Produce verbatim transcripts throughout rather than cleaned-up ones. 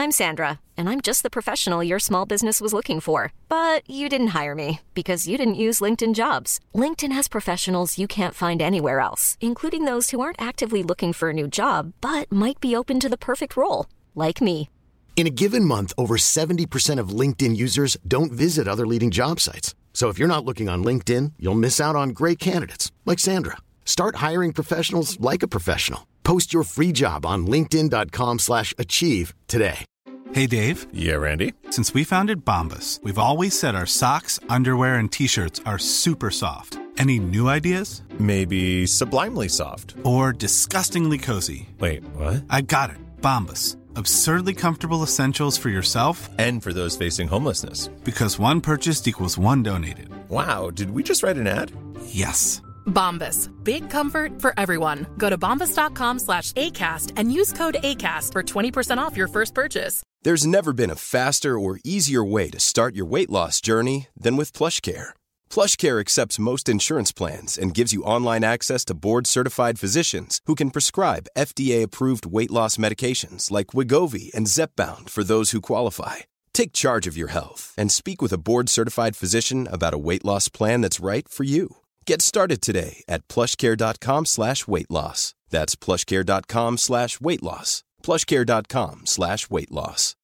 I'm Sandra, and I'm just the professional your small business was looking for. But you didn't hire me because you didn't use LinkedIn Jobs. LinkedIn has professionals you can't find anywhere else, including those who aren't actively looking for a new job, but might be open to the perfect role, like me. In a given month, over seventy percent of LinkedIn users don't visit other leading job sites. So if you're not looking on LinkedIn, you'll miss out on great candidates like Sandra. Start hiring professionals like a professional. Post your free job on linkedin dot com slash achieve today. Hey, Dave. Yeah, Randy. Since we founded Bombas, we've always said our socks, underwear, and T-shirts are super soft. Any new ideas? Maybe sublimely soft. Or disgustingly cozy. Wait, what? I got it. Bombas. Absurdly comfortable essentials for yourself and for those facing homelessness. Because one purchased equals one donated. Wow, did we just write an ad? Yes. Bombas. Big comfort for everyone. Go to bombas.com slash ACAST and use code ACAST for twenty percent off your first purchase. There's never been a faster or easier way to start your weight loss journey than with PlushCare. PlushCare accepts most insurance plans and gives you online access to board-certified physicians who can prescribe F D A-approved weight loss medications like Wegovy and Zepbound for those who qualify. Take charge of your health and speak with a board-certified physician about a weight loss plan that's right for you. Get started today at plushcare.com slash weight loss. That's plushcare.com slash weight loss. plushcare.com slash weight loss.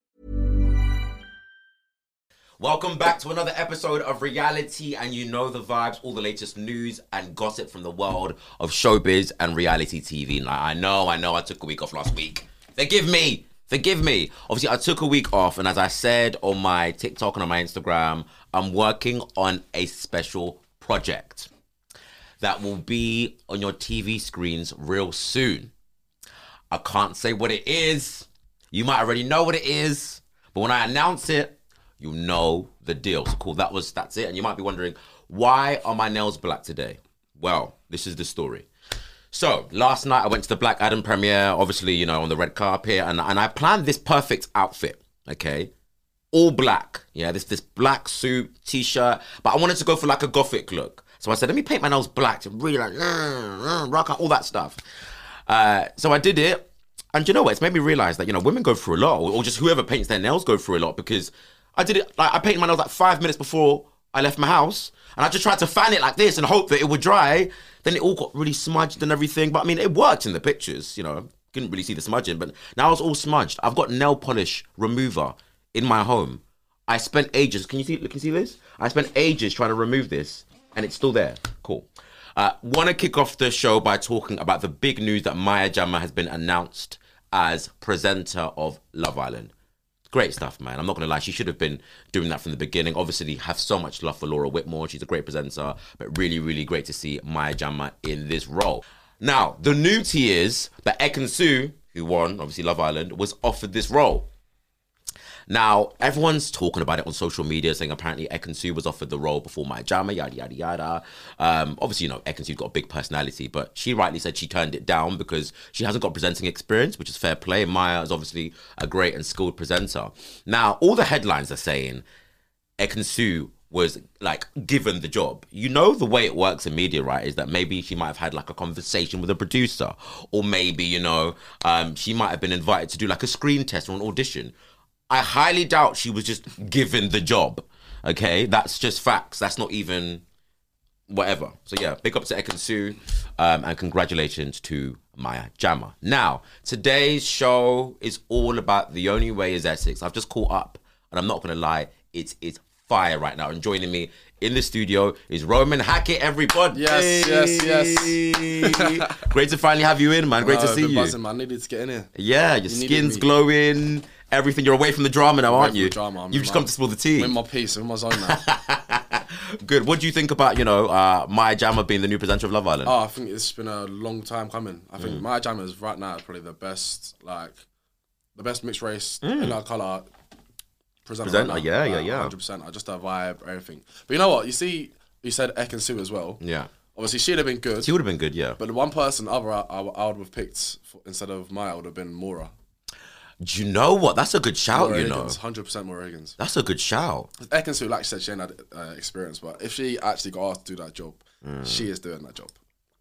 Welcome back to another episode of Reality and You Know the Vibes, all the latest news and gossip from the world of showbiz and reality T V. Now, I know, I know I took a week off last week. Forgive me, forgive me. Obviously, I took a week off, and as I said on my TikTok and on my Instagram, I'm working on a special project that will be on your T V screens real soon. I can't say what it is. You might already know what it is, but when I announce it, you'll know the deal. So cool, that was, that's it. And you might be wondering, why are my nails black today? Well, this is the story. So, last night I went to the Black Adam premiere, obviously, you know, on the red carpet, and, and I planned this perfect outfit, okay? All black, yeah, this, this black suit, t-shirt, but I wanted to go for like a gothic look. So I said, let me paint my nails black to really like, uh, uh, rock out, all that stuff. Uh, so I did it, and you know what? It's made me realize that, you know, women go through a lot, or, or just whoever paints their nails go through a lot, because I did it, like, I painted my nails like five minutes before I left my house, and I just tried to fan it like this and hope that it would dry. Then it all got really smudged and everything, but I mean, it worked in the pictures, you know, couldn't really see the smudging, but now it's all smudged. I've got nail polish remover in my home. I spent ages, can you see, can you see this? I spent ages trying to remove this, and it's still there. Cool. Uh, want to kick off the show by talking about the big news that Maya Jama has been announced as presenter of Love Island. Great stuff, man. I'm not going to lie. She should have been doing that from the beginning. Obviously, have so much love for Laura Whitmore. She's a great presenter, but really, really great to see Maya Jama in this role. Now, the new tea is that Ekin-Su, who won, obviously, Love Island, was offered this role. Now, everyone's talking about it on social media, saying apparently Ekin-Su was offered the role before Maya Jama, yada, yada, yada. Um, obviously, you know, Ekin-Su's got a big personality, but she rightly said she turned it down because she hasn't got presenting experience, which is fair play. Maya is obviously a great and skilled presenter. Now, all the headlines are saying Ekin-Su was, like, given the job. You know the way it works in media, right, is that maybe she might have had, like, a conversation with a producer, or maybe, you know, um, she might have been invited to do, like, a screen test or an audition. I highly doubt she was just given the job, okay? That's just facts. That's not even whatever. So yeah, big up to Ekin-Su, um, and congratulations to Maya Jama. Now, today's show is all about The Only Way is Essex. I've just caught up, and I'm not going to lie, it's, it's fire right now. And joining me in the studio is Roman Hackett, everybody. Yes, yes, yes. Great to finally have you in, man. Great no, to see you. Buzzing, man. I needed to get in here. Yeah, your you skin's glowing. Everything. You're away from the drama now, aren't you? Drama. You've just come to spill the tea. I'm in my piece. I'm in my zone now. Good. What do you think about, you know, uh, Maya Jama being the new presenter of Love Island? Oh, I think it's been a long time coming. I think mm. Maya Jama is right now probably the best, like, the best mixed race mm. in our colour presenter. Presenter, right yeah, like, yeah, yeah. one hundred percent. Just her vibe, everything. But you know what? You see, you said Ekin-Su as well. Yeah. Obviously, she'd have been good. She would have been good, yeah. But the one person other I, I, I would have picked for, instead of Maya would have been Maura. Do you know what? That's a good shout, Maura you Higgins, know. one hundred percent Maura Higgins. That's a good shout. Ekin-Su, like she said, she ain't had uh, experience, but if she actually got asked to do that job, mm. she is doing that job.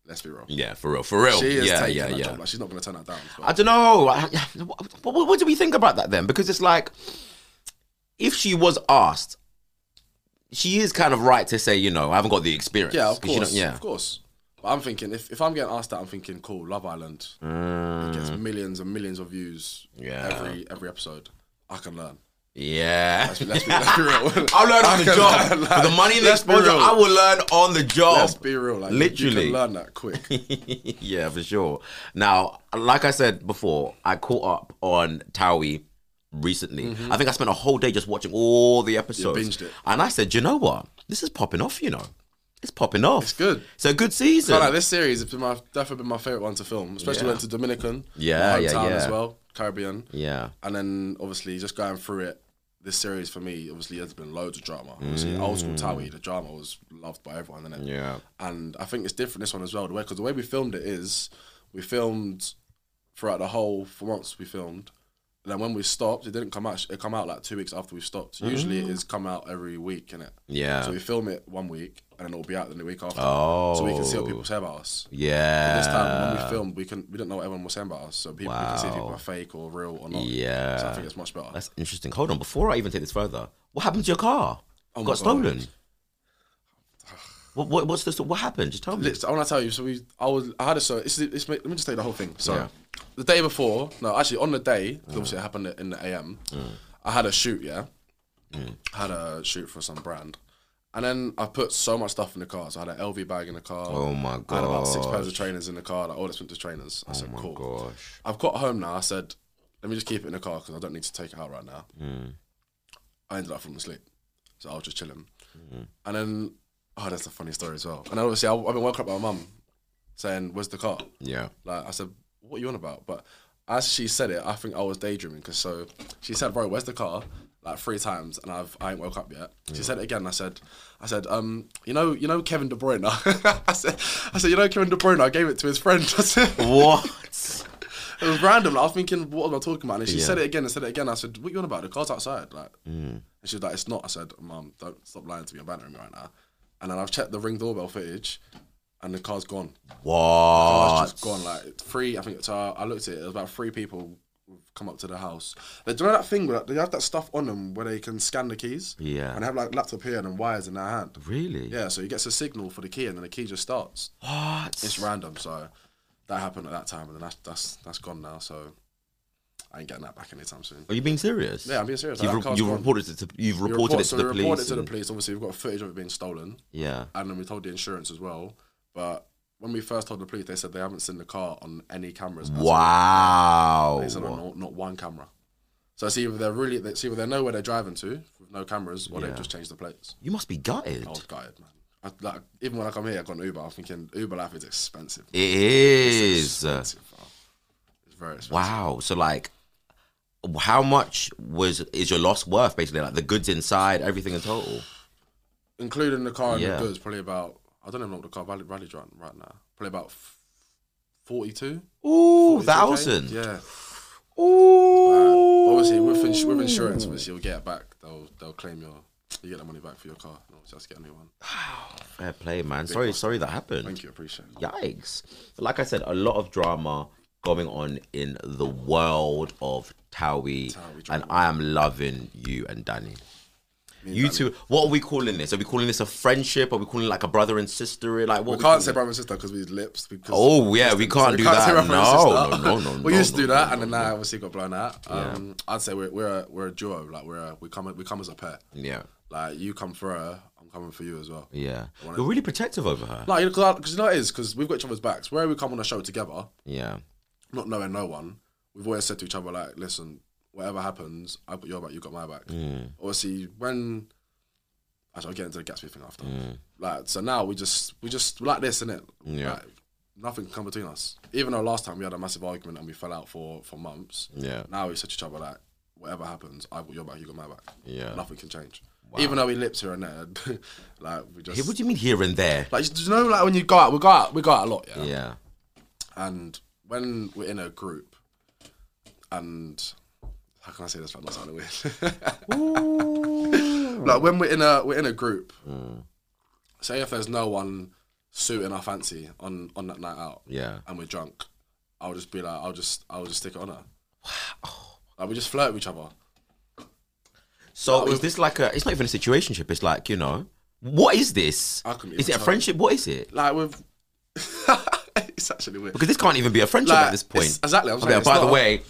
Let's be real. Yeah, for real, for real. She is yeah, taking yeah, that yeah. job. Like, she's not going to turn that down. But. I don't know. I, what, what, what do we think about that then? Because it's like, if she was asked, she is kind of right to say, you know, I haven't got the experience. Yeah, of course. yeah. Of course. But I'm thinking, if, if I'm getting asked that, I'm thinking, cool, Love Island. Mm. It gets millions and millions of views yeah. every every episode. I can learn. Yeah. Let's be, let's be, let's be real. I'll learn on the job. Learn, like, for the money and the exposure, I will learn on the job. Let's be real. Like, literally. You can learn that quick. Yeah, for sure. Now, like I said before, I caught up on Towie recently. Mm-hmm. I think I spent a whole day just watching all the episodes. You binged it. And I said, you know what? This is popping off, you know. It's popping off. It's good. It's a good season. So, like, this series has been my, definitely been my favourite one to film. Especially yeah. went to Dominican. Yeah, yeah, yeah. as well. Caribbean. Yeah. And then, obviously, just going through it, this series for me, obviously, there's been loads of drama. Obviously, mm. old school Towie, the drama was loved by everyone, innit? Yeah. And I think it's different this one as well. The way, because the way we filmed it is, we filmed throughout the whole for months we filmed. And then when we stopped, it didn't come out. It come out like two weeks after we stopped. Mm. Usually, it is come out every week, innit? Yeah. So we film it one week, and then it'll be out then the week after. Oh. So we can see what people say about us. Yeah. But this time when we filmed, we can we didn't know what everyone was saying about us. So people wow. we can see if people are fake or real or not. Yeah. So I think it's much better. That's interesting. Hold on, before I even take this further, what happened to your car? Oh got stolen. What, what what's this? What happened? Just tell me. I want to tell you. So we, I was, I had a so. It's, it's, let me just tell you the whole thing. So, yeah. the day before, no, actually on the day, mm. obviously it happened in the A M. Mm. I had a shoot, yeah. Mm. I had a shoot for some brand, and then I put so much stuff in the car. So I had an L V bag in the car. Oh my god! I had about six pairs of trainers in the car. Like all this went to trainers. I oh said, my cool. Gosh. I've got home now. I said, let me just keep it in the car because I don't need to take it out right now. Mm. I ended up falling asleep, so I was just chilling, mm. and then. Oh, that's a funny story as well. And obviously, I, I've been woken up by my mum saying, "Where's the car?" Yeah. Like I said, "What are you on about?" But as she said it, I think I was daydreaming because so she said, "Bro, where's the car?" Like three times, and I've I ain't woke up yet. She yeah. said it again. I said, "I said, um, you know, you know Kevin De Bruyne." I said, "I said, you know Kevin De Bruyne." I gave it to his friend. I said, "What?" It was random. Like, I was thinking, "What am I talking about?" And she yeah. said it again and said it again. I said, "What are you on about? The car's outside." Like, mm. and she was like, "It's not." I said, "Mum, don't stop lying to me. You're bantering me right now." And then I've checked the Ring doorbell footage, and the car's gone. What? The car's just gone. Like three, I think. So I looked at it. It was about three people who've come up to the house. They, do you know that thing where they have that stuff on them where they can scan the keys? Yeah. And they have like laptop here and then wires in their hand. Really? Yeah. So he gets a signal for the key, and then the key just starts. What? It's random. So that happened at that time, and then that's that's that's gone now. So. I ain't getting that back anytime soon. Are you being serious? Yeah, I'm being serious. You've, like, re- you've reported it to you've reported report, it to so the we police. reported it to and... the police. Obviously, we've got footage of it being stolen. Yeah. And then we told the insurance as well. But when we first told the police, they said they haven't seen the car on any cameras. Wow. They said on not, not one camera. So it's either they're really, it's either they know where they're driving to with no cameras, or yeah. they've just changed the plates. You must be gutted. I was gutted, man. I, like, even when I come here, I got an Uber. I'm thinking Uber life is expensive. It is. It's expensive, bro. It's very expensive. Wow. So like. How much was is your loss worth? Basically, like the goods inside, everything in total, including the car and yeah. the goods. Probably about I don't even know what the car value rally's right right now. Probably about forty-two. Ooh, thousand. Yeah. Ooh. Uh, obviously, with ins- with insurance, obviously you'll get it back. They'll they'll claim your you get the money back for your car. No, just get a new one. Fair play, man. Big sorry, cost. sorry that happened. Thank you, appreciate it. Yikes! Like I said, a lot of drama going on in the world of Towie, and I am loving you and Danny. And you Danny. two, what are we calling this? Are we calling this a friendship? Are we calling it like a brother and sister? Like what? We, we can't say it? brother and sister because we use lips. Because oh yeah, we can't so do we can't that. say brother No, and no, no, no. We no, used to no, do that, no, and then no. now obviously got blown out. Um, yeah. I'd say we're we're a, we're a duo. Like we're a, we come we come as a pair. Yeah. Like you come for her, I'm coming for you as well. Yeah. You're really protective over her. No, because you know what it is because we've got each other's backs. Where we come on a show together. Yeah. Not knowing no one, we've always said to each other like, listen, whatever happens, I got your back, you got my back. Mm. Obviously, when actually I'll get into the Gatsby thing after. Mm. Like so now we just we just we're like this, innit? Yeah. Like, nothing can come between us. Even though last time we had a massive argument and we fell out for, for months. Yeah. Now we said to each other like, whatever happens, I got your back, you got my back. Yeah. Nothing can change. Wow. Even though we lips here and there, like we just. Hey, what do you mean here and there? Like do you know, like when you go out, we go out, we go out a lot, yeah. Yeah. And when we're in a group, and how can I say this without not sounding weird? Like when we're in a we're in a group. Mm. Say if there's no one suiting our fancy on, on that night out, Yeah. and we're drunk, I'll just be like, I'll just I'll just stick it on her. Like we just flirt with each other. So Like, is we've- this like a? It's not even a situationship. It's like, you know, what is this? I couldn't Is even it a tell. friendship? What is it? Like with, it's actually weird. Because this can't even be a friendship Like, at this point. it's- exactly, I'm Okay, saying, it's by the not. way,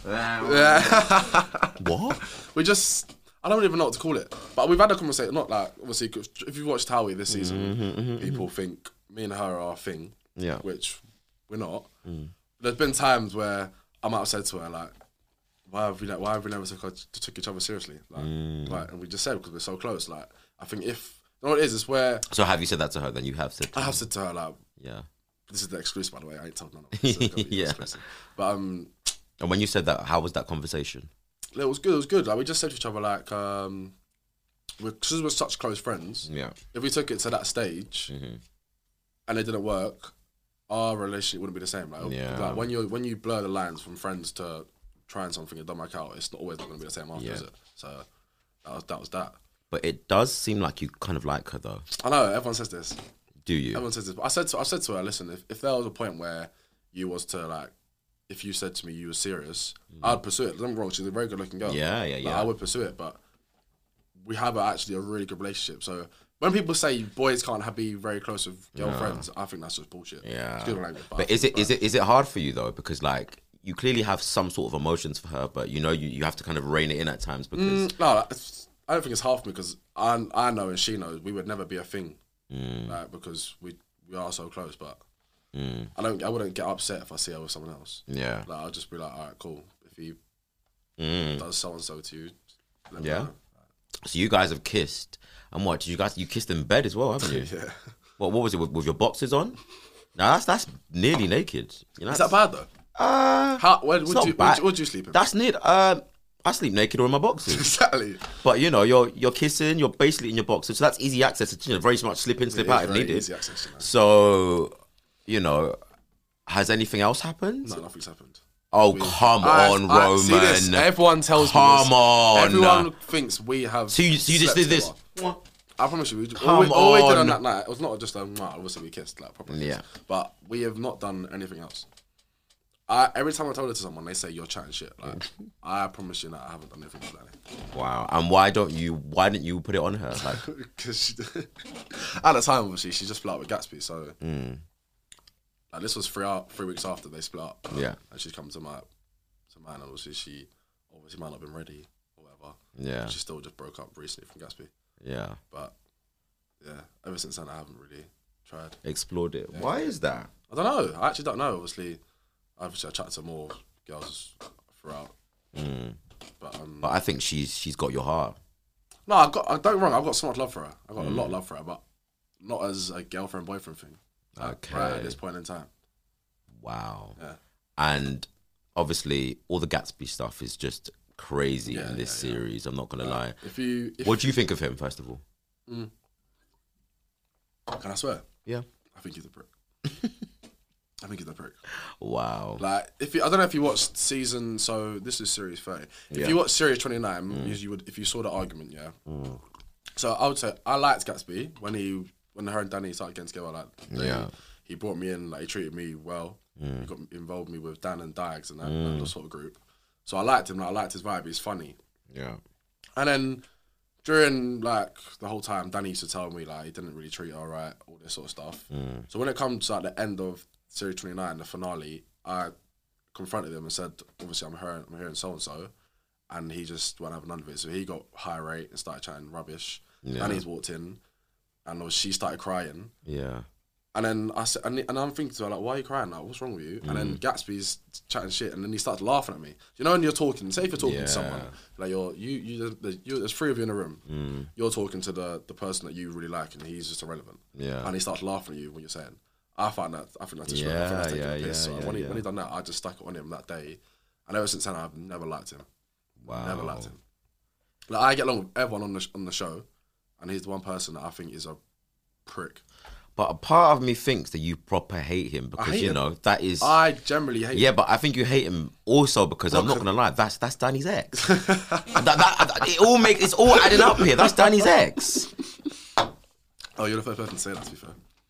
Yeah. what? we just, I don't even know what to call it. But we've had a conversation, not like, obviously, 'cause if you've watched Howie this season, Mm-hmm, people think me and her are a thing, Yeah. which we're not. Mm. There's been times where I might have said to her, like, why have we, like, why have we never took, our, took each other seriously? Like, Mm. like, and we just said, because we're so close. Like, I think if, you know what it is, it's where So have you said that to her? Then you have said. To I her. have said to her, like, Yeah. this is the exclusive, by the way, I ain't told none of it. This is gonna be Yeah. exclusive. But, um, And when you said that, how was that conversation? it was good, it was good. Like, we just said to each other, like, um, because we're such close friends, Yeah. if we took it to that stage Mm-hmm. and it didn't work, our relationship wouldn't be the same. Like, Yeah. like when you when you blur the lines from friends to trying something and don't work out, it's not always not going to be the same after, Yeah. is it? So that was that was that. But it does seem like you kind of like her, though. I know everyone says this. Do you? Everyone says this. But I said to I said to her, listen, if, if there was a point where you was to like, if you said to me you were serious, I'd pursue it. Don't get me wrong, she's a very good looking girl. Mm. Yeah, yeah, Like, yeah. I would pursue it, but we have a, actually a really good relationship. So when people say boys can't have, be very close with girlfriends, I think that's just bullshit. Yeah. Excuse my language, But is it is it is it hard for you though? Because like you clearly have some sort of emotions for her, but you know you, you have to kind of rein it in at times because Mm, no, like, it's, I don't think it's half me because I I know and she knows we would never be a thing, Mm. like because we we are so close. But I don't I wouldn't get upset if I see her with someone else. yeah. Like I'll just be like, all right, cool. If he Mm. does so and so to you, let me Yeah. know. So you guys have kissed, and what? You guys you kissed in bed as well, haven't you? Yeah. What what was it with, with your boxers on? Now that's that's nearly naked. You know, Is that bad though? Uh, How? Where it's would not you? bad. Would, would you sleep in? That's neat. Um, I sleep naked or in my boxers. Exactly. But you know, you're you're kissing, you're basically in your boxers, so that's easy access. It's, you know, very much slip in, slip It is out if very needed. easy access, you know. So, you know, has anything else happened? No, nothing's happened. Oh, We- come I- on, I- Roman. see this, everyone tells Come me this. on. Everyone thinks we have. So you, so you just slept did this? together. I promise you, we, Come all, we, all we did on. on that night, it was not just a, well, obviously we kissed, like, properly Yeah. kissed, but we have not done anything else. I, every time I told it to someone, they say, you're chatting shit. Like, I promise you that I haven't done anything like that. Wow. And why don't you? Why didn't you put it on her? Like, Because at the time, obviously, she just split up with Gatsby, so mm, like, this was three, out, three weeks after they split up. yeah, And she's come to my to mine, and obviously she obviously might not have been ready or whatever. yeah, She still just broke up recently from Gatsby. yeah. But yeah, ever since then I haven't really tried. Explored it. Why is that? I don't know. I actually don't know. Obviously, obviously I chatted to more girls throughout. Mm. But um, But I think she's she's got your heart. no, I got. I don't get me wrong. I've got so much love for her. I got Mm. a lot of love for her, but not as a girlfriend boyfriend thing. Like, Okay. Right at this point in time. Wow. Yeah. And obviously, all the Gatsby stuff is just crazy Yeah, in this yeah, yeah. series. I'm not gonna Uh, lie. If you, if, What do you think of him, first of all? can I swear? Yeah. I think he's a prick. I think he's a prick. Wow. Like, if you, I don't know if you watched season. So this is series thirty. If Yeah. you watch series twenty nine, you, you would. If you saw the argument, yeah. So I would say I liked Gatsby when he when her and Danny started getting together. Like, they, Yeah. he brought me in. Like, he treated me well. He got involved me with Dan and Dags and that, that sort of group. So I liked him. Like, I liked his vibe. He's funny. Yeah. And then during like the whole time, Danny used to tell me like he didn't really treat her right, all this sort of stuff. So when it comes to like the end of series twenty nine, the finale, I confronted him and said, obviously I'm hearing, I'm hearing so and so, and he just won't have none of it. So he got high rate and started chatting rubbish. Yeah. Danny's walked in, and she started crying. Yeah. And then I said, and, and I'm thinking to her like, why are you crying? Like, what's wrong with you? And then Gatsby's chatting shit, and then he starts laughing at me. You know, when you're talking, say if you're talking Yeah. to someone, like you're you you there's, you there's three of you in a room. Mm. You're talking to the the person that you really like, and he's just irrelevant. Yeah. And he starts laughing at you when you're saying. I find that I think that's just Yeah, I think that's taking yeah, a piss. yeah, So yeah, when he yeah. when he done that, I just stuck it on him that day, and ever since then I've never liked him. Wow. Never liked him. Like I get along with everyone on the on the show, and he's the one person that I think is a prick. But a part of me thinks that you proper hate him because hate you him. know that is. I generally hate. Yeah, him. but I think you hate him also because I'm not gonna lie. That's that's Danny's ex. that, that, it all makes it's all adding up here. That's Danny's ex. Oh, you're the first person to say that. To be fair.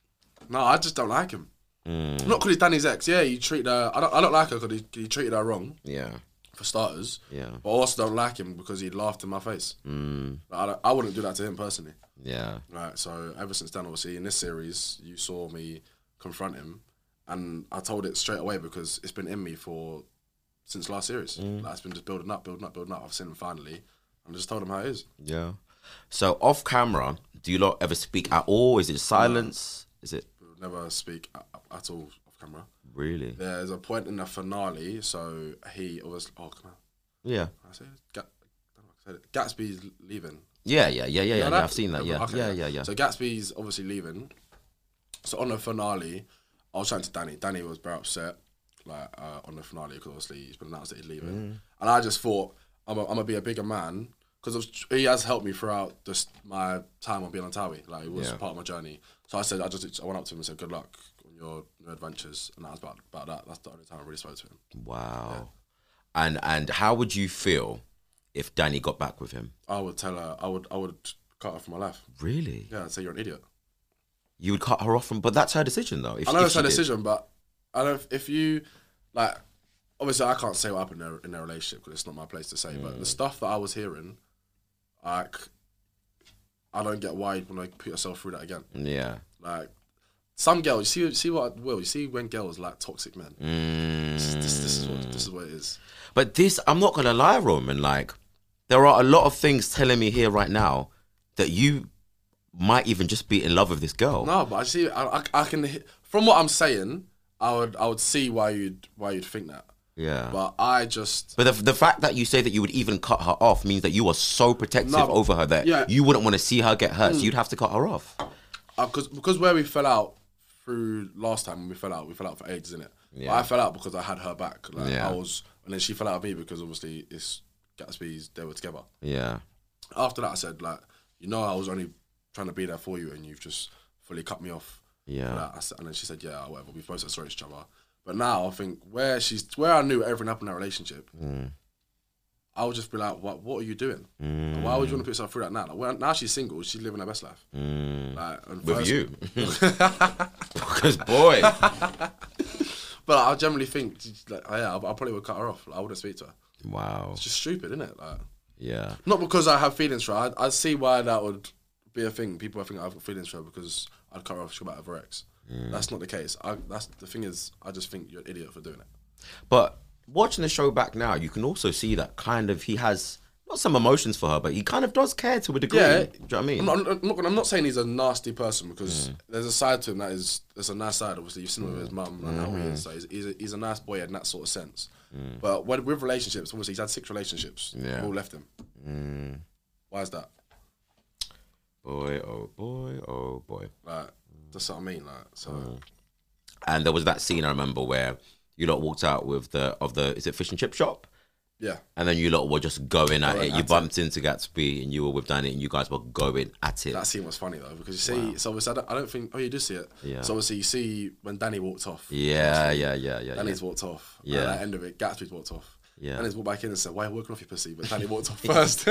No, I just don't like him. Mm. Not because he's Danny's ex. Yeah, he treated her. I don't. I don't like her because he, he treated her wrong. Yeah. For starters. Yeah. But I also don't like him because he laughed in my face. Mm. Like, I, don't, I wouldn't do that to him personally. Yeah. Right. So ever since then, obviously, in this series, you saw me confront him, and I told it straight away because it's been in me for since last series. Mm. Like, it's been just building up, building up, building up. I've seen him finally, and I just told him how it is. Yeah. So off camera, do you lot ever speak at all? Is it silence? No. Is it? We'll never speak at, at all off camera. Really? There's a point in the finale, so he was. Oh, come on. Yeah. I say Ga- I said it. Gatsby's leaving. Yeah, yeah, yeah, yeah, yeah. that? I've seen that. Yeah, okay, yeah, yeah, yeah. So Gatsby's obviously leaving. So on the finale, I was chatting to Danny. Danny was very upset, like uh, on the finale, because obviously he's been announced that he's leaving. Mm. And I just thought I'm a, I'm gonna be a bigger man because he has helped me throughout just my time on being on Towie. Like it was Yeah. part of my journey. So I said I just I went up to him and said good luck on your new adventures, and that was about about that. That's the only time I really spoke to him. Wow. Yeah. And and how would you feel if Danny got back with him? I would tell her I would I would cut her from my life. Really? Yeah, I'd say you're an idiot. You would cut her off from, but that's her decision though. If, I know if it's she her did. decision, but I don't. If you like, obviously I can't say what happened in their, in their relationship because it's not my place to say. Mm. But the stuff that I was hearing, like, I don't get why you'd want to put yourself through that again. Yeah. Like, some girls, you see, see what I will. You see when girls like toxic men. Mm. This, this, this is what this is what it is. But this, I'm not gonna lie, Roman. Like, there are a lot of things telling me here right now that you might even just be in love with this girl. No, but I see. I, I, I can from what I'm saying, I would I would see why you'd why you'd think that. Yeah. But I just. But the, the fact that you say that you would even cut her off means that you are so protective No, over her that yeah. you wouldn't want to see her get hurt. Mm. So you'd have to cut her off. Because uh, because where we fell out through last time when we fell out, we fell out for ages, innit? Yeah. But I fell out because I had her back. Like Yeah. I was, and then she fell out of me because obviously it's Gatsby's. They were together. Yeah. After that, I said like, you know, I was only trying to be there for you, and you've just fully cut me off. Yeah. Like, I said, and then she said, yeah, whatever. We both said sorry to each other. But now I think where she's where I knew everything happened in our relationship. Mm. I would just be like, what What are you doing? Mm. Like, why would you want to put yourself through that now? Like, well, now she's single. She's living her best life. Mm. Like, and With first- you. Because, boy. But I generally think, like, yeah, I, I probably would cut her off. Like, I wouldn't speak to her. Wow. It's just stupid, isn't it? Like, Yeah. not because I have feelings for her. I, I see why that would be a thing. People think I've got feelings for her because I'd cut her off about her ex. Mm. That's not the case. I, that's the thing is, I just think you're an idiot for doing it. But watching the show back now, you can also see that kind of he has not some emotions for her, but he kind of does care to a degree. Yeah, do you know what I mean? I'm not, I'm not, I'm not saying he's a nasty person because Mm. there's a side to him that is there's a nice side. Obviously, you've seen him with his mum and how he Mm. is. So he's, he's, a, he's a nice boy in that sort of sense. Mm. But when, with relationships, obviously he's had six relationships. Yeah. All left him. Mm. Why is that? Boy, oh boy, oh boy. Like, that's what I mean. Like, so. Mm. And there was that scene I remember where you lot walked out with the of the is it fish and chip shop? Yeah. And then you lot were just going at Going it. You at bumped into Gatsby and you were with Danny and you guys were going at it. That scene was funny though because you see, Wow. so obviously I don't, I don't think. Oh, you do see it. Yeah. So obviously you see when Danny walked off. Yeah, yeah, yeah, yeah. Danny's yeah. walked off. Yeah. And at the end of it, Gatsby's walked off. Yeah. Danny's walked back in and said, "Why are you walking off your pussy?" But Danny walked off first.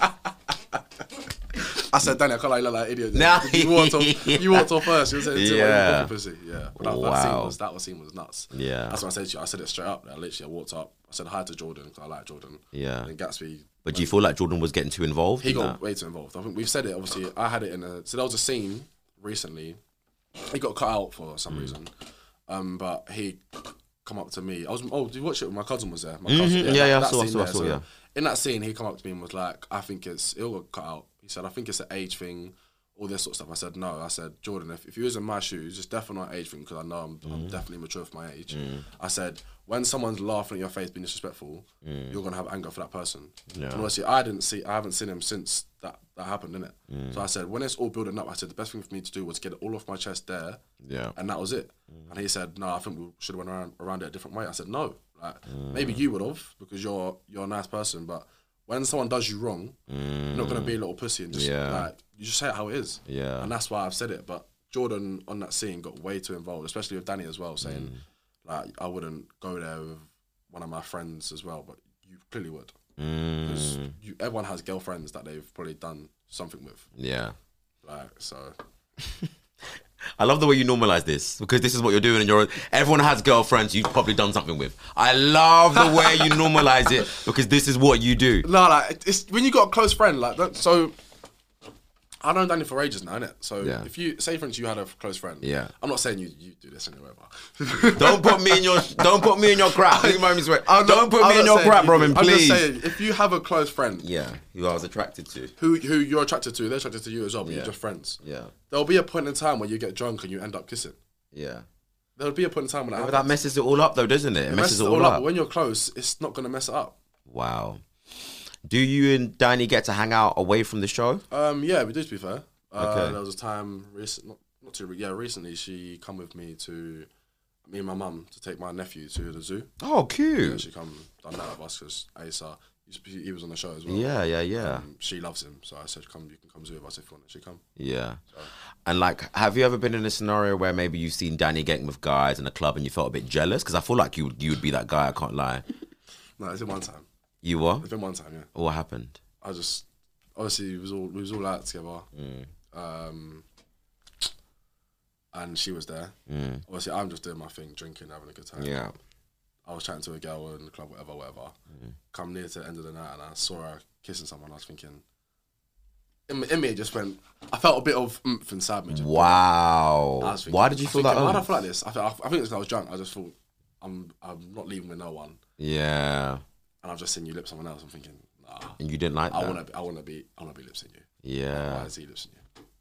I said, "Danny, I can't like you look like an idiot." No. you walked off. You walked off first. You said, "Why are you walking Yeah. off your pussy?" Yeah. But that, that scene Wow. was that was scene was nuts. Yeah. That's what I said to you. I said it straight up. I literally I walked up. I said hi to Jordan because I like Jordan. Yeah. And Gatsby. But do you feel like Jordan was getting too involved? He in got that? way too involved. I think we've said it. Obviously, I had it in a. So there was a scene recently. He got cut out for some Mm. reason, um, but he come up to me. I was. Oh, did you watch it? My cousin was there. My Mhm. cousin. Yeah, yeah, I that saw, I scene saw, I there. saw, So yeah. In that scene, he come up to me and was like, "I think it's it all got cut out." He said, "I think it's an age thing." All this sort of stuff. I said, no. I said, Jordan, if, if you was in my shoes, it's definitely not an age thing because I know I'm, Mm. I'm definitely mature for my age. Mm. I said, when someone's laughing at your face, being disrespectful, mm. you're gonna have anger for that person. Yeah. And honestly, I didn't see, I haven't seen him since that, that happened, innit? Mm. So I said, when it's all building up, I said the best thing for me to do was get it all off my chest there, Yeah. and that was it. Mm. And he said, no, I think we should have went around, around it a different way. I said, no, like mm. maybe you would have because you're you're a nice person, but when someone does you wrong, mm. you're not gonna be a little pussy and just Yeah. like you just say it how it is. Yeah. And that's why I've said it. But Jordan on that scene got way too involved, especially with Danny as well, saying Mm. like I wouldn't go there with one of my friends as well, but you clearly would. Because Mm. you, everyone has girlfriends that they've probably done something with. Yeah. Like so. I love the way you normalize this because this is what you're doing. And you're everyone has girlfriends you've probably done something with. I love the way you normalize it because this is what you do. No, like it's when you got a close friend like that. So I know Danny for ages now, innit? So Yeah. if you say, for instance, you had a close friend. Yeah. I'm not saying you, you do this anyway, but Don't put me in your don't put me in your crap. I'm Don't not- put I'm me in not your saying crap, you do. Roman. I'm Please. just saying, if you have a close friend, Yeah, who I was attracted to. who who you're attracted to, they're attracted to you as well, but Yeah. you're just friends. Yeah, There'll be a point in time where you get drunk and you end up kissing. yeah. There'll be a point in time when that But happens. that messes it all up, though, doesn't it? It, It messes it all up. up. But when you're close, it's not gonna mess it up. Wow. Do you and Danny get to hang out away from the show? Um, yeah, we do. To be fair, uh, Okay. there was a time recent, not, not too, re- yeah, recently she come with me to me and my mum to take my nephew to the zoo. Oh, cute. Yeah, she come done that with us because Asa, he he was on the show as well. Yeah, yeah, yeah. Um, she loves him, so I said, "Come, you can come zoo with us if you want." She come. Yeah. And like, have you ever been in a scenario where maybe you've seen Danny getting with guys in a club and you felt a bit jealous? Because I feel like you you would be that guy. I can't lie. No, it's been one time. You were? It's been one time. Yeah. What happened? I just obviously we was all we was all out together. Mm. Um, and she was there. Mm. Obviously, I'm just doing my thing, drinking, having a good time. Yeah. I was chatting to a girl in the club, whatever, whatever. Mm. Come near to the end of the night, and I saw her kissing someone. I was thinking, in, in me, it just went. I felt a bit of oomph inside me. Just Wow. I was thinking- Why did you I feel thinking, that? Why did I oomph? feel like this? I, felt, I think it's because I was drunk. I just thought, I'm, I'm not leaving with no one, Yeah. and I've just seen you lip someone else. I'm thinking, nah. And you didn't like I that? want to. I want to be. I want to be lipsing you. Yeah. Why is he lipsing you?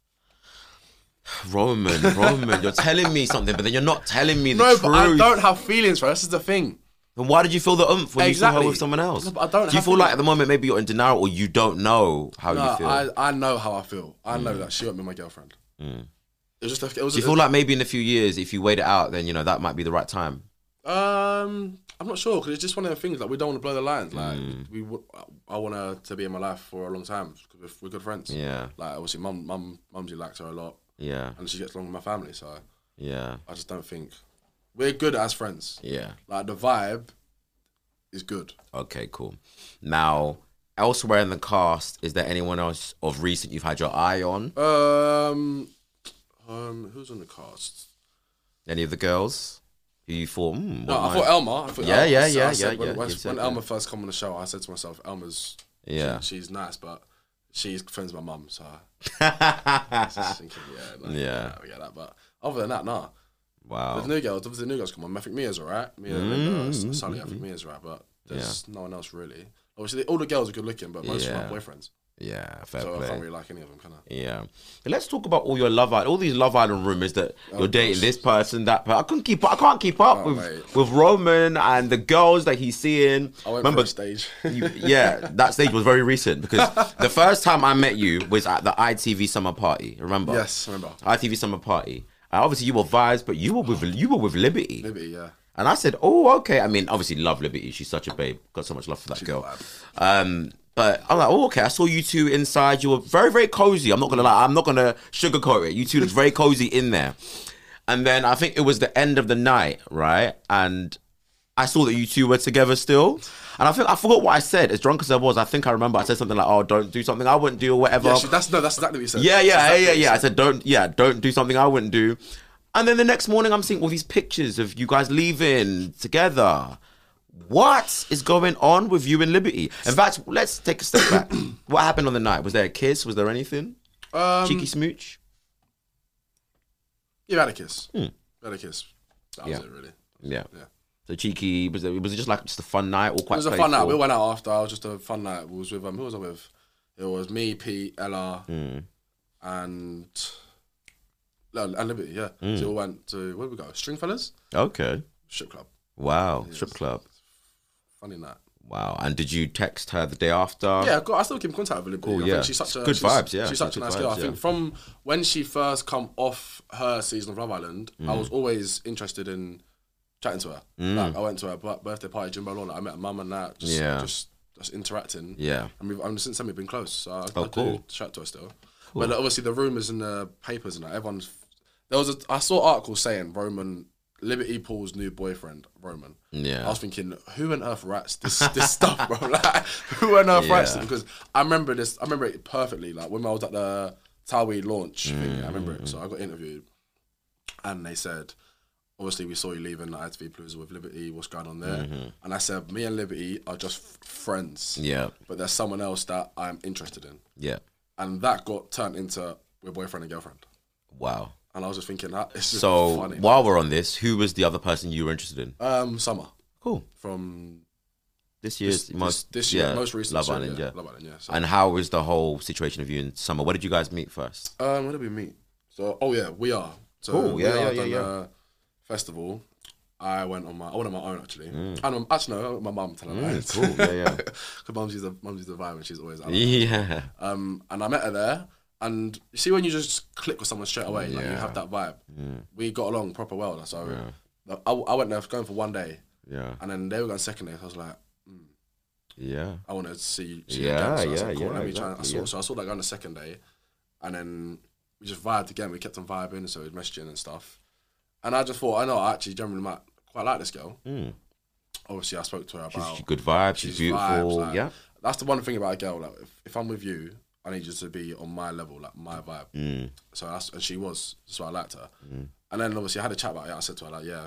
Roman, Roman, you're telling me something, but then you're not telling me the No, truth. but I don't have feelings for her. This is the thing. Then why did you feel the oomph when you saw Exactly. her with someone else? No, but I don't Do you have feel to- like at the moment maybe you're in denial or you don't know how No, you feel? I, I know how I feel. I know that she won't be my girlfriend. Mm. It was just. A, it was. Do you a, feel like maybe in a few years, if you wait it out, then you know that might be the right time? Um, I'm not sure because it's just one of the things like we don't want to blow the lines. Like Mm. we, we, I want her to be in my life for a long time because we're, we're good friends. Yeah, Like obviously, mum, mum, mumsy likes her a lot, yeah, and she gets along with my family. So yeah, I just don't think we're good as friends. yeah. Like the vibe is good. Okay, cool. Now, elsewhere in the cast, is there anyone else of recent you've had your eye on? Um, um, who's on the cast? Any of the girls who you thought? Mm, No, what I might- thought Elma. I thought Yeah, Elma. yeah, I yeah, said yeah, When, yeah, when, you said when that. Elma first came on the show, I said to myself, Elma's Yeah. she, she's nice, but she's friends with my mum, so I was just thinking, yeah, like, Yeah. yeah, we get that. But other than that, nah. Wow. The new girls, obviously the new girls come on. I think Mia's alright. Mia, Mm, Linda, Sally, I think Mia's alright, but there's no one else really. Obviously, all the girls are good looking, but most Yeah. of my boyfriends, Yeah, fair so I play. can't really like any of them, can I? Yeah. But let's talk about all your Love Island, all these Love Island rumors that you're dating gosh. this person, that person. I couldn't keep up. I can't keep up Oh, with mate. with Roman and the girls that he's seeing. I went Remember, for a stage. you- yeah, that stage was very recent because the first time I met you was at the I T V summer party. Remember? Yes, I remember. I T V summer party. And obviously you were Vibes, but you were with you were with Liberty. Liberty, yeah. And I said, "Oh, okay." I mean, obviously, love Liberty. She's such a babe. Got so much love for that girl. Um, but I'm like, "Oh, okay." I saw you two inside. You were very, very cozy. I'm not gonna lie. I'm not gonna sugarcoat it. You two looked very cozy in there. And then I think it was the end of the night, right? And I saw that you two were together still. And I think I forgot what I said. As drunk as I was, I think I remember I said something like, "Oh, don't do something I wouldn't do or whatever." Yeah, she, that's no, that's exactly what you said. Yeah, That's yeah, exactly yeah, what you yeah. I said. said, don't, yeah, don't do something I wouldn't do. And then the next morning, I'm seeing all these pictures of you guys leaving together. What is going on with you and Liberty? In fact, let's take a step back. What happened on the night? Was there a kiss? Was there anything? Um, Cheeky smooch? You had a kiss. Hmm. You had a kiss. That was Yeah. it, really. Yeah. Yeah. So cheeky, was it, was it just like just a fun night or quite It was a playful? fun night. We went out after. It was just a fun night. We was with um, who was I with? It was me, Pete, Ella, Mm. and no, and Liberty. Yeah. Mm. So we went to where did we go? Stringfellas Okay. strip club. Wow. Yes. Strip club. Funny night. Wow. And did you text her the day after? Yeah, I, got, I still keep in contact with Liberty. Cool, I yeah. think she's such a Good she's, vibes, yeah. She's such a Good nice vibes, girl. I yeah. think from when she first come off her season of Love Island, I was always interested in chatting to her. Mm. Like I went to her bir- birthday party, Jimbo Lola. I met her mum and that. Just, Yeah. just, just interacting. Yeah. And we've, and since then we've been close. So I, Oh, I cool. do chat to her still. But obviously the rumours and the papers and that, everyone's. There was a. I saw articles saying Roman. Liberty Paul's new boyfriend, Roman. Yeah. I was thinking, who on earth writes this this stuff, bro? Like, who on earth writes Yeah. it? Because I remember this, I remember it perfectly. Like when I was at the Towie launch Mm, thing, I remember it. So I got interviewed. and they said, obviously we saw you leaving the I T V Palooza with Liberty, what's going on there? Mm-hmm. And I said, me and Liberty are just f- friends. Yeah. But there's someone else that I'm interested in. Yeah. And that got turned into we're boyfriend and girlfriend. Wow. And I was just thinking that it's just so funny. While we're on this, who was the other person you were interested in? Um, Summer. Cool. From this year's this, most this, this year, yeah, most recent Love so, Island, yeah. yeah. Love Island, yeah. So. And how was the whole situation of you and Summer? Where did you guys meet first? Um, where did we meet? So, oh yeah, we are. So cool. we Yeah, are yeah, done yeah, yeah. a festival. I went on my, I went on my own actually. Mm. And um, actually, no, I went with my mum telling her. Mm, cool. Yeah, yeah. Because mum's used the mum's used the vibe and she's always out. Yeah. Um, and I met her there. And you see when you just click with someone straight away, like you Yeah. have that vibe. Mm. We got along proper well. So Yeah. I, I went there going for one day. Yeah. And then they were going second day. So I was like, mm, Yeah. I wanted to see, see Yeah, again. So I yeah, said, cool, yeah, let me try. I exactly, saw, yeah. So I saw that guy on the second day. And then we just vibed again. We kept on vibing. So we messaging and stuff. And I just thought, I know, I actually generally might quite like this girl. Mm. Obviously, I spoke to her about... She's good vibes. She's, she's beautiful. vibes, like, yeah. That's the one thing about a girl. Like, if, if I'm with you, I need you to be on my level, like my vibe. Mm. So that's, and she was, so I liked her. Mm. And then obviously I had a chat about it. I said to her like, yeah,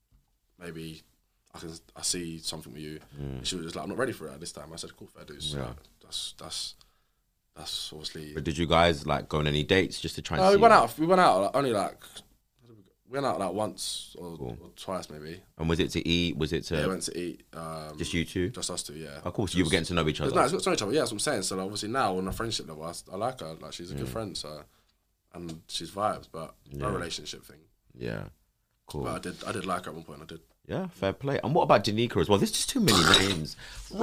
maybe I can, I see something with you. Mm. And she was just like, I'm not ready for it at this time. I said, cool, fair dues. Yeah. Like, that's that's that's obviously. But did you guys like go on any dates just to try and No, see? we went out. We went out like, only like we went out like once or, Cool. or twice maybe. And was it to eat? Was it to Yeah, we went to eat. Um, just you two? Just us two, yeah. Oh, cool. So you were getting to know each other. No, it's got to know each other. Yeah, that's what I'm saying. So like, obviously now on a friendship level, I, I like her. Like she's a good Mm. friend. So and she's vibes, but no Yeah. relationship thing. Yeah. Cool. But I did. I did like her at one point. I did. Yeah, fair play. And what about Danica as well? There's just too many names.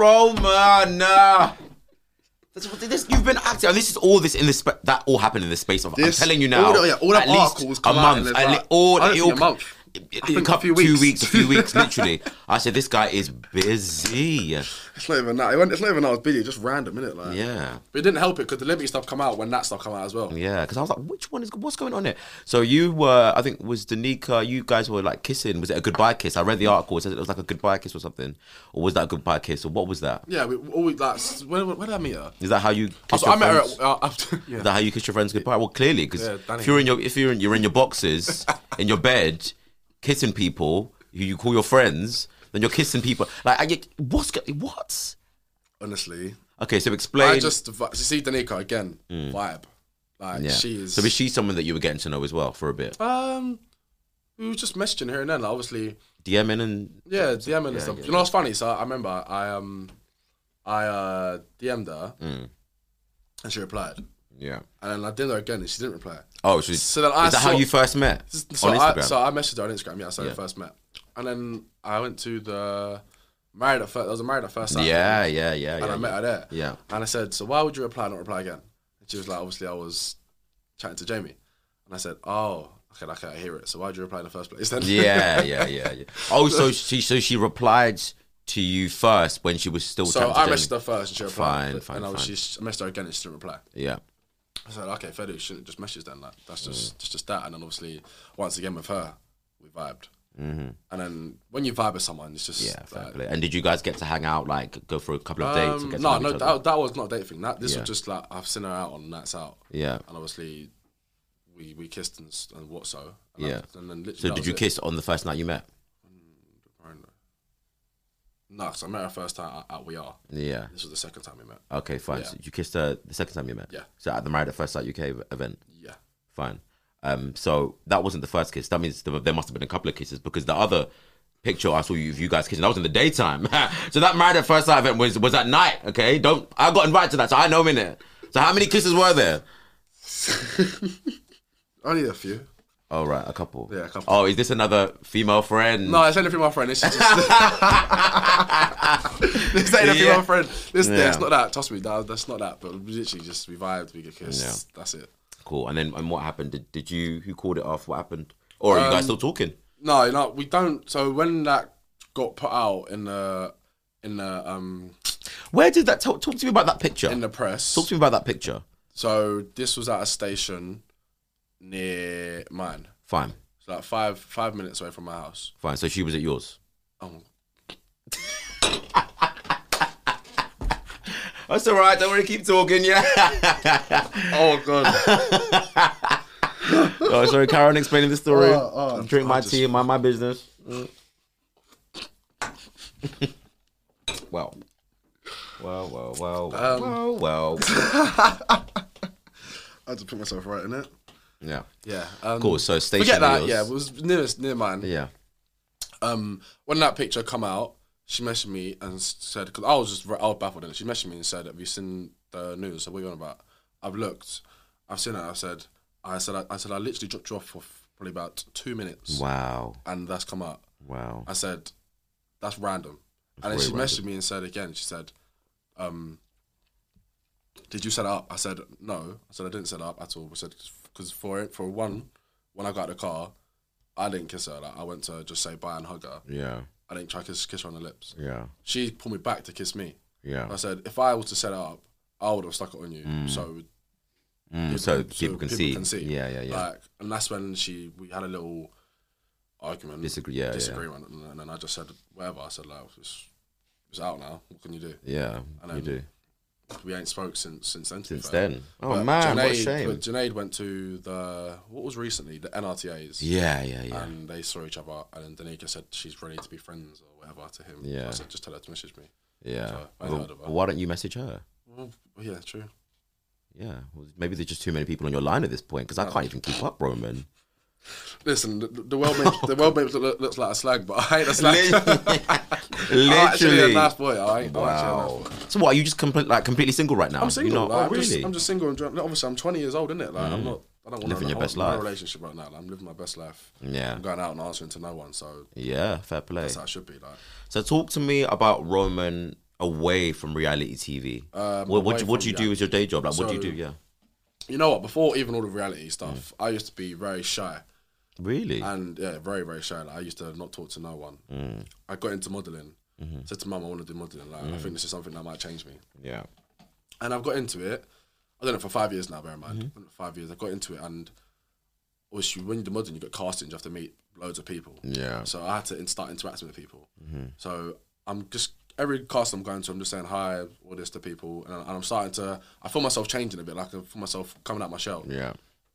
Roman. Uh, this, this, you've been acting, and this is all this in the spa- that all happened in the space of. This- I'm telling you now. all the- yeah, all the at least articles a come out month. and At it's le- like- all, I don't it think all- a month. it- I think it- a few Two weeks. weeks, a few weeks, literally. I said this guy is busy. It's not even that. It wasn't- It's not even that I was busy. Just random, innit? Like, Yeah. But it didn't help it because the Liberty stuff come out when that stuff come out as well. Yeah, because I was like, which one is what's going on here? So you were, I think, was Danica? You guys were like kissing. Was it a goodbye kiss? I read the article. It said it was like a goodbye kiss or something, or was that a goodbye kiss, or what was that? Yeah, we always like. Where, where did I meet her? Is that how you? Kiss Also, your I met her. friends? At, uh, after, yeah. Is that how you kiss your friends goodbye? Well, clearly, because Yeah, Danny. if you're in your if you're in, you're in your boxes in your bed, kissing people who you call your friends, then you're kissing people. Like, I get, what's go- what? Honestly, Okay, so explain. I just you see Danica again. Vibe, like yeah. she is. So is she someone that you were getting to know as well for a bit? Um, we were just messaging here and then. Like, obviously, DMing and yeah, DMing and yeah, stuff. yeah, You know what's funny? So I remember I um, I uh D M'd her Mm. and she replied, yeah. and then I D M'd her again and she didn't reply. Oh, so, So then I is that saw- how you first met So on I, Instagram? so I messaged her on Instagram. Yeah, that's how we Yeah. first met. And then I went to the married at first. There was a married at first sight. yeah, yeah, yeah, And yeah. I met yeah. her there. Yeah. And I said, so why would you reply, not reply again? And she was like, obviously I was chatting to Jamie. And I said, oh, okay, okay, I hear it. So why did you reply in the first place then? Yeah, yeah, yeah, yeah. Oh, so she so she replied to you first when she was still. So chatting to I Jamie. messaged her first and she replied. Fine, fine, And I, was, fine. she, I messaged her again and she didn't reply. Yeah. I said, okay, fair dues, shouldn't just message then. Like, that's just, just, just that. And then obviously, once again with her, we vibed. Mm-hmm. And then when you vibe with someone, it's just Yeah, fair like, play. And did you guys get to hang out, like go for a couple of dates? and Um, get to no, know no, each other? that, that was not a date thing. That this Yeah. was just like I've seen her out on nights out, Yeah. and obviously we we kissed and, s- and what so. And Yeah. I, and then literally So that did was you it. kiss on the first night you met? No, because I met her first time at, at We Are. Yeah. This was the second time we met. Okay, fine. Yeah. So you kissed her the second time you met? Yeah. So at the Married at First Sight U K event? Yeah. Fine. Um, so that wasn't the first kiss. That means there there must have been a couple of kisses because the other picture I saw you, of you guys kissing, that was in the daytime. So that Married at First Sight event was was at night. Okay, don't I got invited to that, so I know I'm in it. So how many kisses were there? Only a few. Oh right, a couple. Yeah, a couple. Oh, is this another female friend? No, it's only for my friend. This is just. This ain't a Yeah. female friend. This, Yeah. It's not that. Trust me, that, that's not that. But literally, just we vibed, we get kissed. Yeah. That's it. Cool. And then and what happened? Did did you who called it off? What happened? Or are you guys Um, still talking? No, no, we don't. So when that got put out in the in the um Where did that talk, talk to me about that picture? in the press. Talk to me about that picture. So this was at a station near mine. Fine. So like five five minutes away from my house. Fine. So she was at yours. Oh, That's all right. Don't worry. Keep talking. Yeah. oh god. Oh, sorry, Karen explaining the story. Oh, oh, Drink my just... tea and mind my business. Mm. Well. Well, well, well, Um, well, well. I had to put myself right in it. Yeah. Yeah. Um, Cool, so station Forget that, yours. yeah. It was near, near mine. Yeah. Um, when that picture come out, she messaged me and said, because I was just, I was baffled in it. She messaged me and said, have you seen the news? I said, what are you on about? I've looked. I've seen it. I said, I said, I, I said, I literally dropped you off for probably about two minutes. Wow. And that's come out. Wow. I said, that's random. That's and then she very messaged random. me and said again, she said, um, did you set it up? I said, no. I said, I didn't set it up at all. I said, because for it, for one, when I got out of the car, I didn't kiss her. Like, I went to just say bye and hug her. Yeah. I didn't try to kiss, kiss her on the lips. Yeah. She pulled me back to kiss me. Yeah. I said, if I was to set it up, I would have stuck it on you. Mm. So, Mm, so people can see. can see. Yeah, yeah, yeah. Like, and that's when she, we had a little argument. Disagree, yeah, disagreement. Yeah. And then I just said, whatever. I said, like, it's, it's out now. What can you do? Yeah, and then you do. We ain't spoke since since then. Since fair. then. Oh, But man, what a Junaid- shame. But Junaid went to the, what was recently, the N R T As. Yeah, yeah, yeah. And they saw each other, and then Danica said she's ready to be friends or whatever to him. Yeah. I said, just tell her to message me. Yeah. So I Well, heard of her. why don't you message her? Well, yeah, true. Yeah. Well, maybe there's just too many people on your line at this point because I can't even keep up, Roman. Listen, the, the world makes the world makes it look, looks like a slag, but I ain't a slag. Literally. I'm actually a nice boy. I ain't. I'm Wow. actually a nice boy. So what? Are you just complete, like completely single right now? I'm single. You're not, like, oh, I'm, really? just, I'm just single. And dr- obviously, I'm twenty years old, innit? Like, I'm not. I don't want Living to your best my life. relationship right now. Like, I'm living my best life. Yeah. I'm going out and answering to no one. So Yeah, fair play. that's how it should be. Like, So talk to me about Roman away from reality T V. Um, what what away do, what from do you do reality. as your day job? Like, what do you So- do? Yeah. you know what? Before even all the reality stuff, Mm. I used to be very shy. Really? And yeah, very, very shy. Like, I used to not talk to no one. Mm. I got into modelling. Mm-hmm. Said to mum, I want to do modelling. Like, I think this is something that might change me. Yeah. And I've got into it. I've done it for five years now, bear in mind. Mm-hmm. I've done it for five years. I got into it, and obviously when you do modelling, you got castings, you have to meet loads of people. Yeah. So I had to in- start interacting with people. Mm-hmm. So I'm just, every cast I'm going to, I'm just saying hi, all this to people. And, and I'm starting to, I feel myself changing a bit, like I feel myself coming out my shell. Yeah.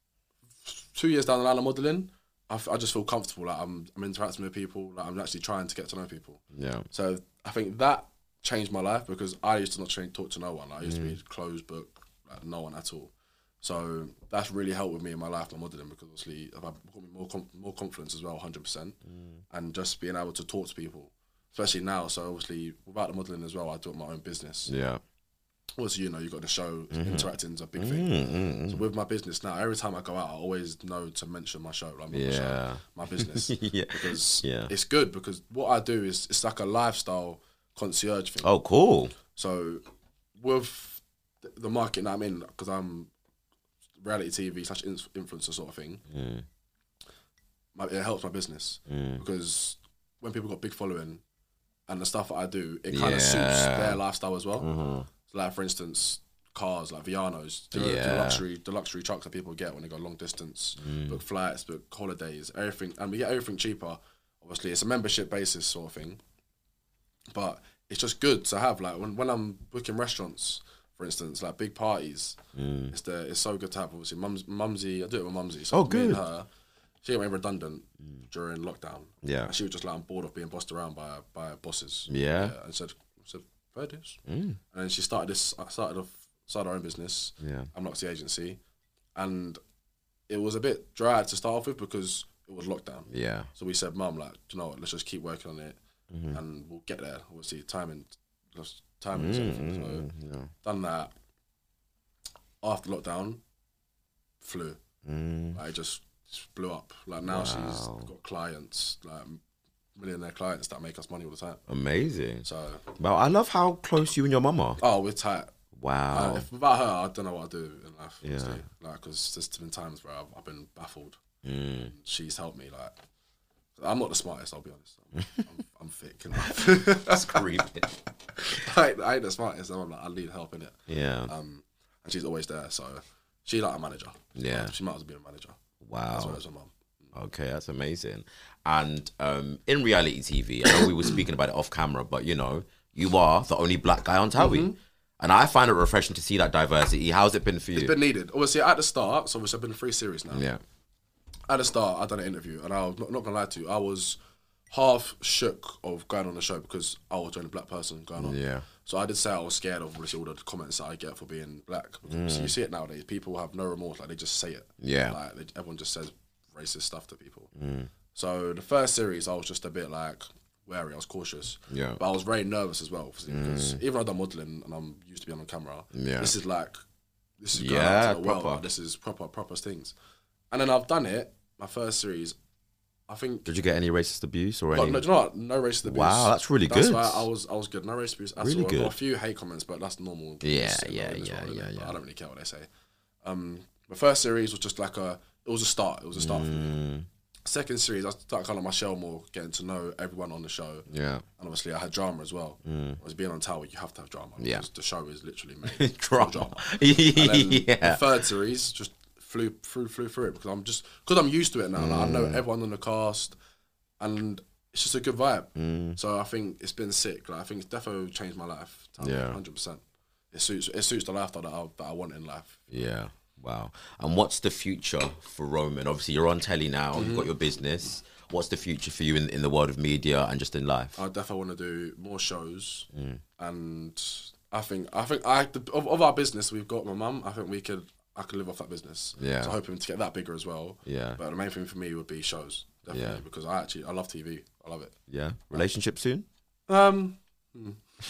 Two years down the line of modelling, I, f- I just feel comfortable. Like I'm, I'm interacting with people. Like I'm actually trying to get to know people. Yeah. So I think that changed my life because I used to not train, talk to no one. Like, I used Mm. to be closed book, like no one at all. So that's really helped with me in my life, my modelling, because obviously I've got me more com- more confidence as well, one hundred percent. Mm. And just being able to talk to people, especially now. So obviously without the modelling as well, I do my own business. Yeah. Also, you know, you got the show, Mm-hmm. interacting is a big thing. Mm-hmm. So with my business now, every time I go out, I always know to mention my show, like my, Yeah. show, my business, Yeah. because Yeah. it's good. Because what I do is it's like a lifestyle concierge thing. Oh, cool. So with th- the market that I'm in, because I'm reality T V slash in- influencer sort of thing, Mm. my, it helps my business Mm. because when people got big following and the stuff that I do, it kind of suits Yeah. their lifestyle as well. Mm-hmm. So like for instance, cars like Vianos, the, the Yeah. luxury, the luxury trucks that people get when they go long distance, Mm. book flights, book holidays, everything, and we get everything cheaper. Obviously, it's a membership basis sort of thing, but it's just good to have. Like when, when I'm booking restaurants, for instance, like big parties, Mm. it's the it's so good to have. Obviously, Mums, Mumsy, I do it with Mumsy. So Oh, me and good. her, she got made redundant during lockdown. Yeah. And she was just like, I'm bored of being bossed around by by bosses. Yeah. and said, said, fair dues. Mm. And then she started this. I started off started our own business. Yeah. Amlox the agency, and it was a bit dry to start off with because it was lockdown. Yeah. So we said, Mum, like, do you know what? Let's just keep working on it, Mm-hmm. and we'll get there. Obviously, timing, just timing. is everything. So Mm-hmm. Yeah. done that. After lockdown, flew. Mm. Like, it just, just blew up. Like now Wow. she's got clients, like millionaire clients that make us money all the time. Amazing. So, Well, I love how close you and your mum are. oh, we're tight. Wow. Uh, if without her, I don't know what I do in life. Yeah. Honestly. Like, because there's been times where I've, I've been baffled. Mm. And she's helped me. Like, I'm not the smartest. I'll be honest. I'm, I'm, I'm thick enough. That's creepy. I, ain't, I ain't the smartest. I'm like, I need help in it. Yeah. Um, and she's always there. So she's like a manager. Yeah. She might as well be a manager. Wow. As well as her mum. Okay, that's amazing. And um, in reality T V, I know we were speaking about it off camera, but you know, you are the only black guy on Towie. Mm-hmm. And I find it refreshing to see that diversity. How's it been for you? It's been needed. Obviously, at the start, so obviously I've been in three series now. Yeah. at the start, I done an interview, and I was not, not gonna lie to you, I was half shook of going on the show because I was the only black person going on. Yeah. So I did say I was scared of obviously all the comments that I get for being black. Mm. So you see it nowadays. People have no remorse. Like they just say it. Yeah. Like they, everyone just says racist stuff to people. Mm. So the first series, I was just a bit like wary. I was cautious. Yeah. But I was very nervous as well because Mm. even though I've done modelling and I'm used to being on camera, Yeah. this is like this is going Yeah, out to the world. proper. Like, this is proper proper things. And then I've done it. My first series. I think. Did you get any racist abuse or No, any? no, do you know what? No racist abuse. Wow, that's really that's good. Why I was I was good. No racist abuse. At Really all. I good. got a few hate comments, but that's normal. Yeah, It's yeah, in this yeah, world, yeah, innit? But yeah. I don't really care what they say. Um, the first series was just like a. It was a start. It was a start for me. Mm, Second series, I started kind of my shell more, getting to know everyone on the show. yeah. And obviously, I had drama as well. Mm. I was being on Tower, you have to have drama. Yeah. Because the show is literally made Drama. for drama. And then Yeah. the third series just flew flew flew through it because I'm just because I'm used to it now. Like, I know everyone on the cast, and it's just a good vibe. Mm. So I think it's been sick. Like I think it's defo changed my life. Yeah. hundred percent. It suits it suits the lifestyle that I that I want in life. Yeah. Wow. And what's the future for Roman? Obviously, you're on telly now. You've got your business. What's the future for you in, in the world of media and just in life? I definitely want to do more shows, Mm. and I think I think I the, of, of our business we've got my mum. I think we could I could live off that business. Yeah. So hoping to get that bigger as well. Yeah. But the main thing for me would be shows, definitely, Yeah. because I actually I love T V. I love it. Yeah. Relationship soon? Um. hmm.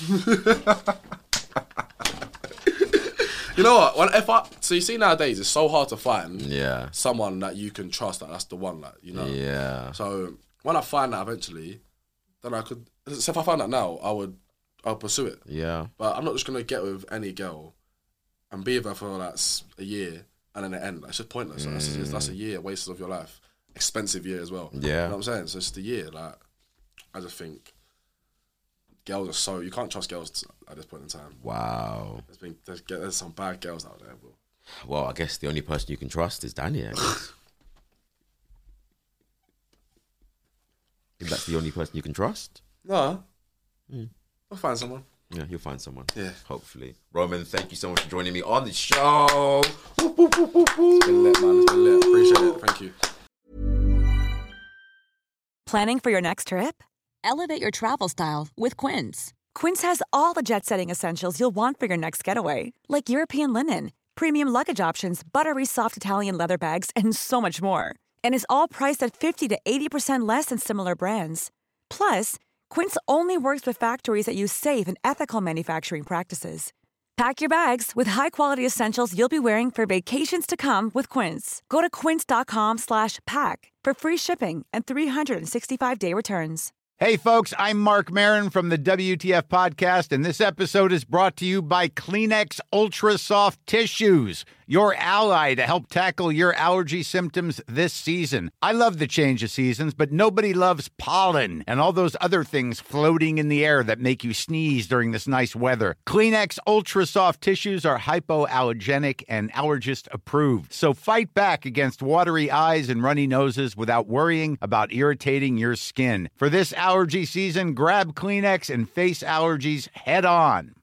You know what? When if I so you see nowadays it's so hard to find Yeah. someone that you can trust that that's the one, like you know. Yeah. So when I find that eventually, then I could. So if I find that now, I would, I'll pursue it. Yeah. But I'm not just gonna get with any girl, and be with her for like s- a year and then it end. It's just pointless. Like, that's, that's a year wasted of your life, expensive year as well. Yeah. You know what I'm saying? So it's just a year. Like I just think girls are so you can't trust girls at this point in time. Wow. There's been there's, there's some bad girls out there, bro. Well, I guess the only person you can trust is Danny, I guess. If that's the only person you can trust, No, Mm. I'll find someone. yeah, you'll find someone. Yeah. Hopefully. Roman, thank you so much for joining me on the show. It's been lit, man. It's been lit. Appreciate it. Thank you. Planning for your next trip? Elevate your travel style with Quince. Quince has all the jet-setting essentials you'll want for your next getaway, like European linen, premium luggage options, buttery soft Italian leather bags, and so much more. And is all priced at fifty to eighty percent less than similar brands. Plus, Quince only works with factories that use safe and ethical manufacturing practices. Pack your bags with high-quality essentials you'll be wearing for vacations to come with Quince. Go to quince.com slash pack for free shipping and three sixty-five day returns. Hey, folks, I'm Mark Maron from the W T F Podcast, and this episode is brought to you by Kleenex Ultra Soft Tissues, your ally to help tackle your allergy symptoms this season. I love the change of seasons, but nobody loves pollen and all those other things floating in the air that make you sneeze during this nice weather. Kleenex Ultra Soft Tissues are hypoallergenic and allergist approved, so fight back against watery eyes and runny noses without worrying about irritating your skin. For this allergy season, grab Kleenex and face allergies head on.